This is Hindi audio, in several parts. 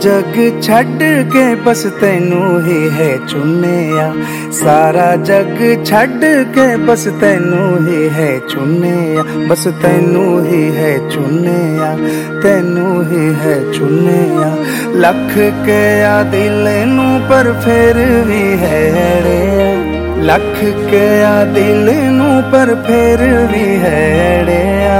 जग छड़ के बस तैनू ही है चुनिया, सारा जग छड़ के बस तैनू ही है चुनिया, बस तैनू ही है चुनिया, तैनू ही है चुनिया। लख के आ दिल नू पर फिर भी है अड़िया, लख के आ दिल नू पर फिर भी है अड़िया।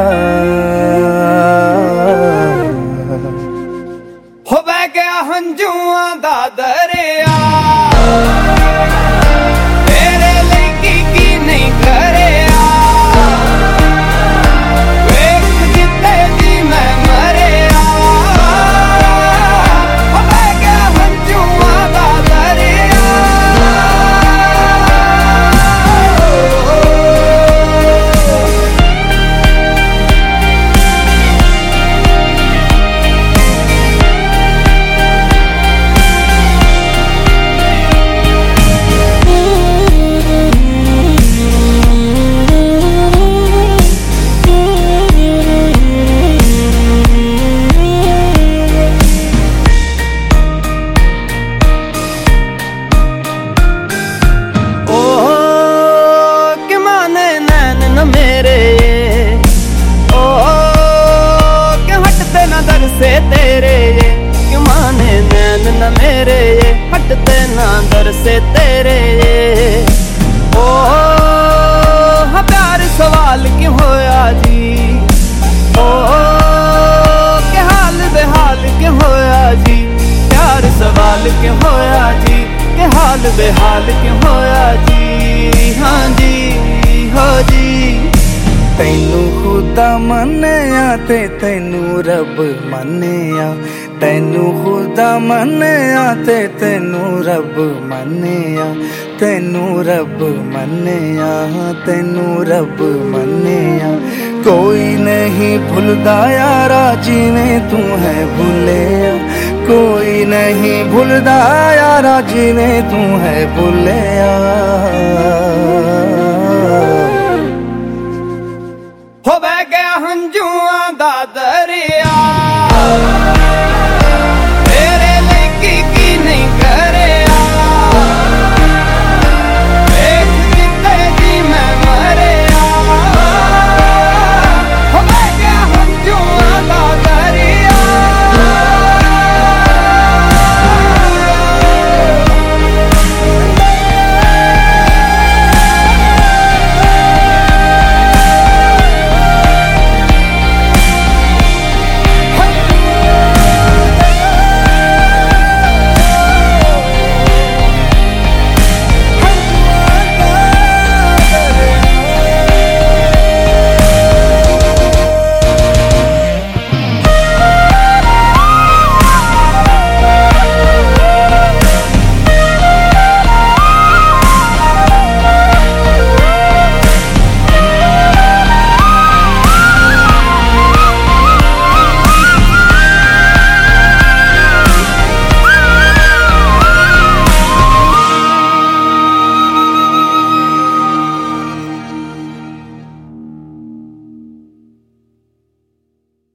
हो बह गया हंजुआं दा दरिया, तेरे लिए की नहीं करिया, वेख जिते जी मैं मरिया। हो बह गया हंजुआं दा दरिया। से तेरे ये क्यों माने नैन न मेरे ये, हटते ना दर से तेरे ये। ओ हाँ प्यार सवाल क्यों होया जी, ओ के हाल बेहाल क्यों होया जी, प्यार सवाल क्यों होया जी, के हाल बेहाल क्यों होया जी। हाँ जी हो जी। तैनू खुदा मन्निया ते तैनू रब मन्निया, तैनू खुदा मन्निया ते तैनू रब मन्निया, तैनू रब मन्निया, तैनू रब मन्निया। कोई नहीं भुलदा यारा जिवें तू है भुलिया, कोई नहीं भुलदा यारा जिवें तू है भुलिया।